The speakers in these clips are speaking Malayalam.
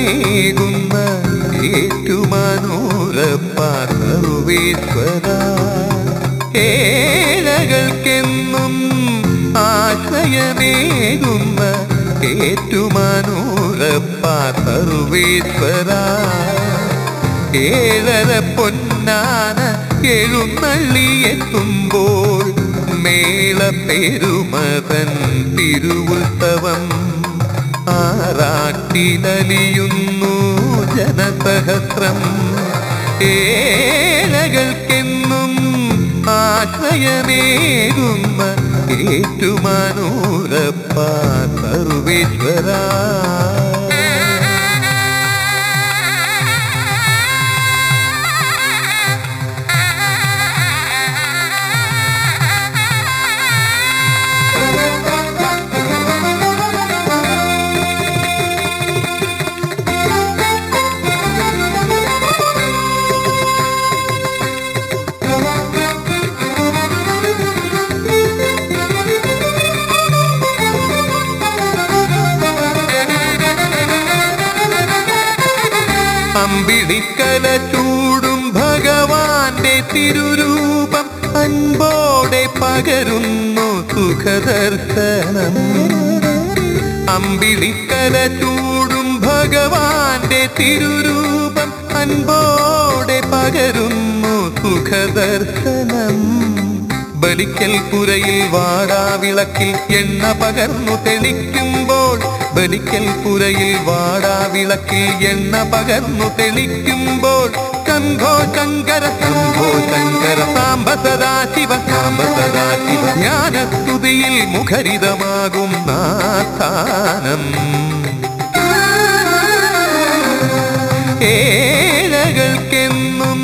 ഏറ്റുമാനൂരപ്പ സർവേശ്വര ഏഴകൾക്കെന്നും ആശ്രയമേകുന്ന ഏറ്റുമാനൂരപ്പ സർവേശ്വര ഏഴര പൊന്നാന എഴുന്നള്ളിയെത്തുമ്പോൾ മേളപ്പെരുമതൻ തിരുവുത്സവം ആറാട്ടിലലിയുന്നു ജനസഹസ്രം ഏഴകൾക്കെന്നും ആശ്രയമേകുന്ന ഏറ്റുമാനൂരപ്പ സർവേശ്വര അമ്പിളിക്കല ചൂടും ഭഗവാന്റെ തിരുരൂപം അൻപോടെ പകരുന്നു സുഖദർശനം അമ്പിളിക്കല ചൂടും ഭഗവാന്റെ തിരുരൂപം അൻപോടെ പകരുന്നു സുഖദർശനം ബലിക്കൽ പുരയിൽ വാടാവിളക്കിൽ എണ്ണ പകർന്നു തെളിക്കുമ്പോൾ ബലിക്കൽ പുരയിൽ വാടാവിളക്കിൽ എണ്ണ പകർന്നു തെളിക്കുമ്പോൾ ശംഭോ ശങ്കര സാംബ സദാശിവ ജ്ഞാനസ്തുതിയിൽ മുഖരിതമാകും നാഥാനം ഏഴകൾക്കെന്നും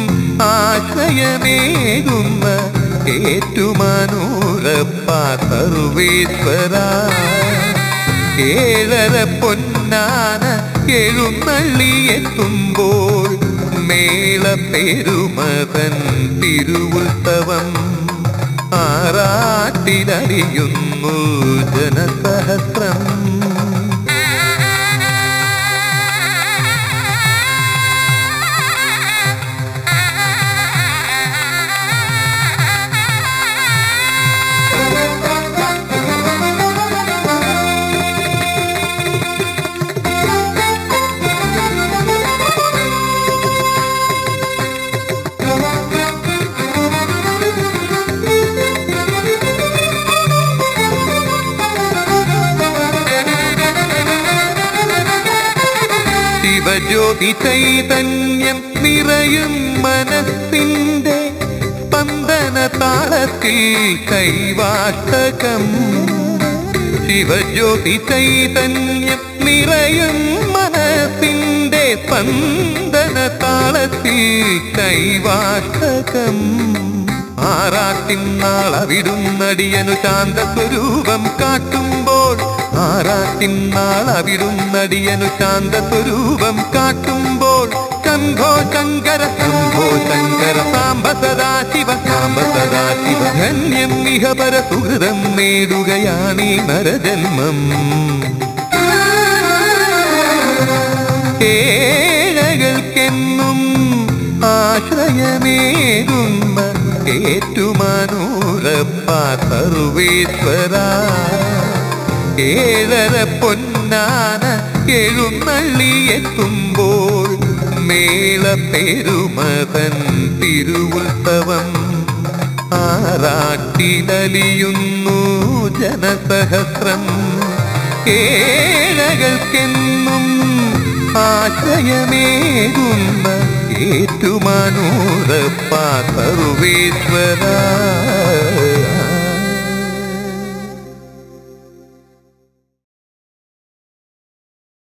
ആശ്രയമേകുന്ന ഏറ്റുമാനൂരപ്പ സർവേശ്വര ഏഴര പൊന്നാന എഴുന്നള്ളിയെത്തുമ്പോൾ മേളപ്പെരുമതൻ തിരുവുത്സവം ആറാട്ടിലറിയുന്നു ജനസഹസ്രം ശിവജ്യോതി ചൈതന്യം നിറയും മനസ്സിന്റെ സ്പന്ദന താളത്തിൽ കൈവാഷ്ടകം ശിവജ്യോതി ചൈതന്യം നിറയും മനസ്സിന്റെ സ്പന്ദന താളത്തിൽ കൈവാഷ്ടകം ആറാട്ടിന്നാളവിടുന്നടിയനു ശാന്തസ്വരൂപം കാട്ടുമ്പോൾ ആറാട്ടിന്നാളവിടുന്നടിയനു ശാന്തസ്വരൂപം കാട്ടുമ്പോൾ ശംഭോ ശങ്കര സാംബ സദാശിവ ധന്യം ഇഹപര സുഹൃതം നേടുകയാണീ നരജന്മം ഏഴകൾക്കെന്നും ആശ്രയമേകുന്ന ഏറ്റുമാനൂരപ്പ സർവേശ്വര ഏഴര പൊന്നാന എഴുന്നള്ളിയെത്തുമ്പോൾ മേളപ്പെരുമതൻ തിരുവുത്സവം ആറാട്ടിലലിയുന്നു ജനസഹസ്രം ഏഴകൾക്കെന്നും ആശ്രയമേകുന്ന ഏറ്റുമാനൂരപ്പ സർവേശ്വര